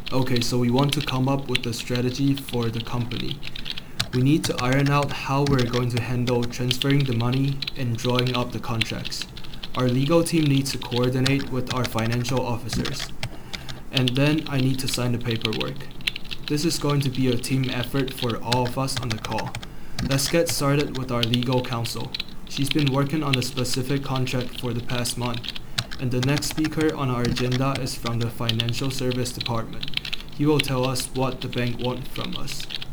Okay, so we want to come up with a strategy for the company. We need to iron out how we're going to handle transferring the money and drawing up the contracts. Our legal team needs to coordinate with our financial officers. And then I need to sign the paperwork. This is going to be a team effort for all of us on the call. Let's get started with our legal counsel. She's been working on a specific contract for the past month. And the next speaker on our agenda is from the Financial Service Department. He will tell us what the bank wants from us.